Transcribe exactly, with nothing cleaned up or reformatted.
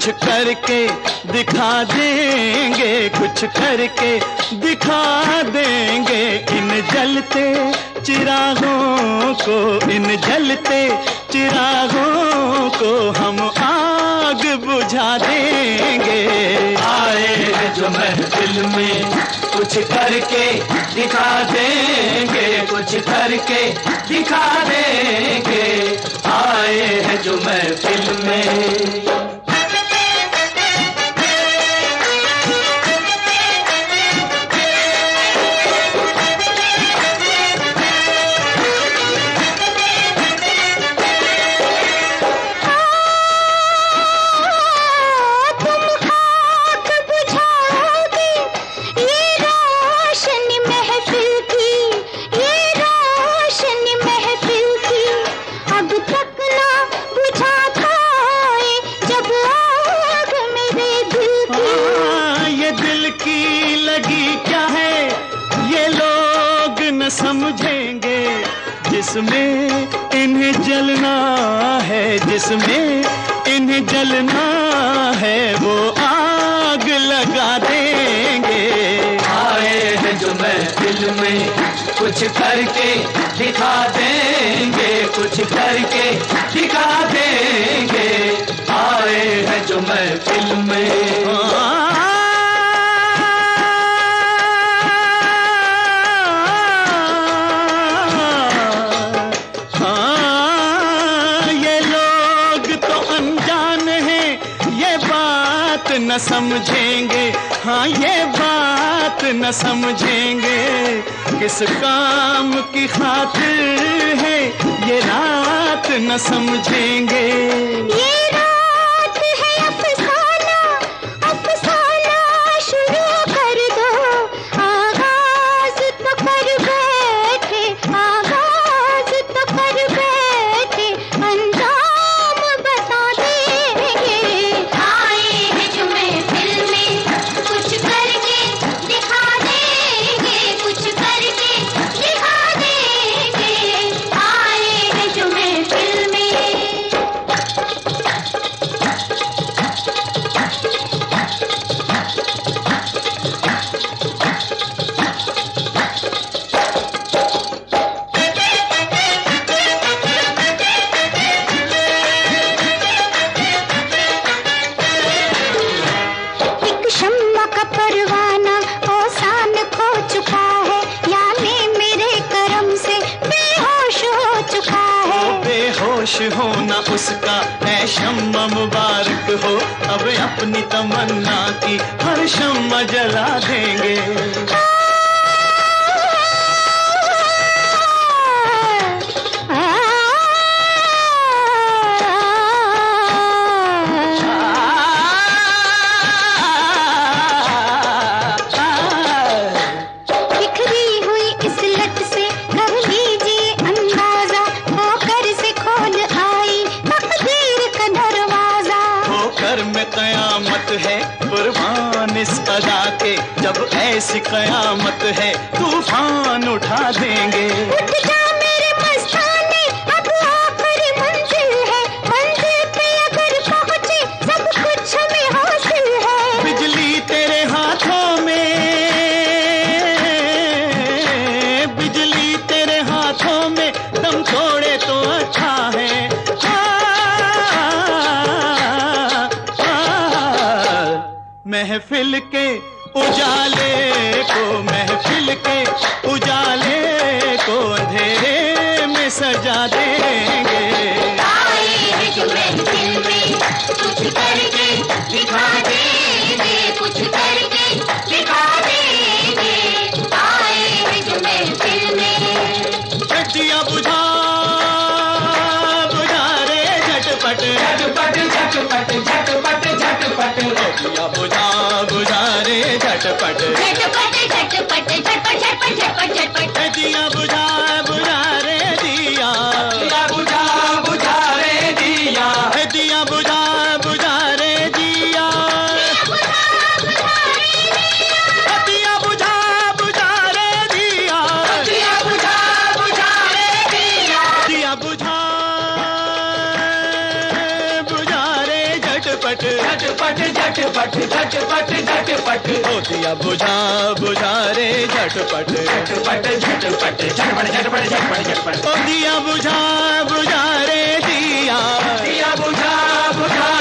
कुछ करके दिखा देंगे, कुछ करके दिखा देंगे। इन जलते चिरागों को, इन जलते चिरागों को हम आग बुझा देंगे। आए हैं जो महफिल में कुछ करके दिखा देंगे, कुछ करके दिखा देंगे। आए हैं जो महफिल में। समझेंगे जिसमें इन्हें जलना है, जिसमें इन्हें जलना है वो आग लगा देंगे। आए हैं जो महफिल में कुछ करके दिखा देंगे, कुछ करके दिखा देंगे। आए हैं जो महफिल में। न समझेंगे, हाँ ये बात न समझेंगे, किस काम की खातिर है ये रात न समझेंगे। ये रात है अफसाना, अफसाना शुरू कर दो, आगाज तो कर बैठे, आगाज तो कर बैठे, अंजाम बता देंगे। आए हैं जो महफिल में कुछ करके दिखा देंगे, कुछ करके दिखा देंगे। आए हैं जो महफिल में। एक शम्मा का परवाना औसान खो चुका है, यानी मेरे करम से बेहोश हो चुका है। बेहोश होना उसका है शम्मा मुबारक हो, अब अपनी तमन्ना की हर शम्मा जला देंगे। बिखरी हुई इस लट से कर लीजिए अंदाजा, होकर से खोल आई तकदीर का दरवाजा। होकर में कयामत है कुर्बान इस अदा के, जब ऐसी कयामत है तूफान उठा देंगे। उठ जा मेरे मस्ताने, अब आखिरी मंजिल है, मंजिल पे अगर पहुंचे सब कुछ हमें हासिल है। बिजली तेरे हाथों में, बिजली तेरे हाथों में, दम तोड़े तो अच्छा है। आ, आ, महफिल के उजाले को, महफिल के उजाले को अंधेरे में सजा देंगे। आए हैं जो महफिल में कुछ करके दिखा देंगे, कुछ करके दिखा देंगे। आए हैं जो महफिल में। दिया बुझा बुझा रे झटपट, झटपट झटपट झटपट झटपट। दिया बुझा बुझा रे झटपट, झटपट झटपट झटपट झटपट झटपट झटपट। दिया बुझा बुझा रे दिया, दिया बुझा बुझा रे दिया, दिया बुझा बुझा रे दिया, दिया बुझा बुझा रे दिया, दिया बुझा बुझा रे दिया, दिया बुझा बुझा रे झटपट। झटपट झटपट झटपट झटपट झटपट ओ दिया बुझा बुझा रे झटपट झटपट झटपट झटपट झटपट झटपट झटपट ओ दिया बुझा बुझा रे दिया दिया बुझा बुझा